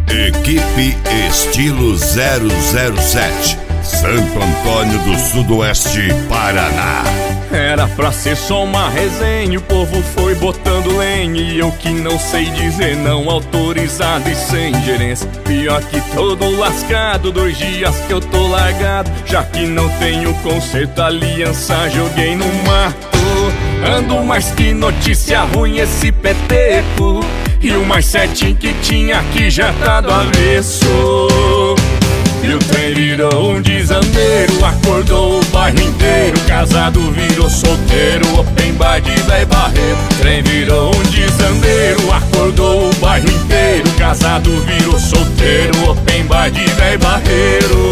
Equipe Estilo 007, Santo Antônio do Sudoeste, Paraná. Era pra ser só uma resenha, o povo foi botando lenha. E eu que não sei dizer não, autorizado e sem gerência. Pior que todo lascado, 2 dias que eu tô largado. Já que não tenho conserto, aliança joguei no mato. Ando mais que notícia ruim esse peteco. E o mais certinho que tinha aqui já tá do avesso. E o trem virou um desandeiro, acordou o bairro inteiro. Casado virou solteiro, open bar de véi barreiro. Trem virou um desandeiro, acordou o bairro inteiro. Casado virou solteiro, open bar de véi barreiro.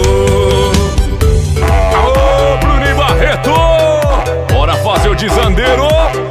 Aô, Bruno Barreto, bora fazer o desandeiro.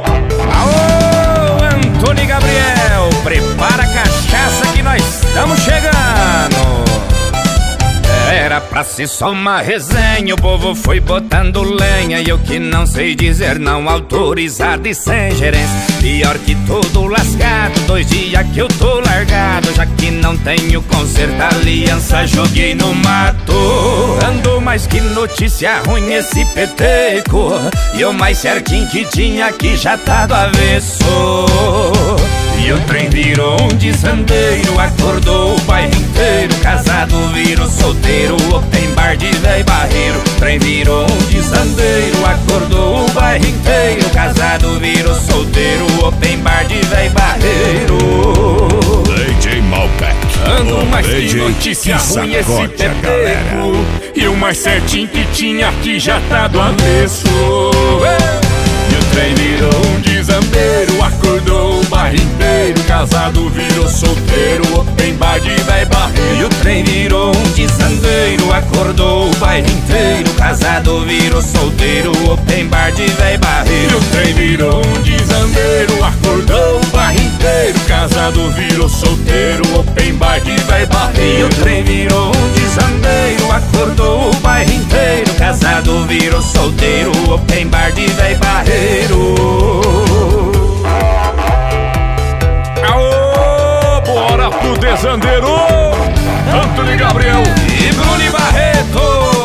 Aô, Antônio Gabriel, prepara a cachaça que nós estamos chegando. Era pra ser só uma resenha, o povo foi botando lenha. E eu que não sei dizer não, autorizado e sem gerência. Pior que todo lascado, 2 dias que eu tô largado. Já que não tenho conserto, aliança joguei no mato. Ando mais que notícia ruim esse peteco. E o mais certinho que tinha aqui já tá do avesso. E o trem virou um desandeiro, acordou o bairro inteiro. Casado virou solteiro, open bar de véi barreiro. Trem virou um desandeiro, acordou o bairro inteiro. Casado virou solteiro, open bar de véi barreiro. DJ Malbec, ando mais que notícia ruim esse peteco. E o mais certinho que tinha aqui já tá do avesso. E o trem virou um desandeiro, acordou o bairro inteiro. Casado virou solteiro, open bar de véi barreiro. E o trem virou um desandeiro, acordou o bairro inteiro. Casado virou solteiro, open bar de véi barreiro. E o trem virou um desandeiro, acordou o bairro inteiro. Casado virou solteiro, open bar de véi barreiro. E o trem virou um desandeiro, acordou o bairro inteiro. Casado virou solteiro, open bar de véi barreiro. Aô, bora pro desandeiro. Antônio Gabriel e Bruno Barreto.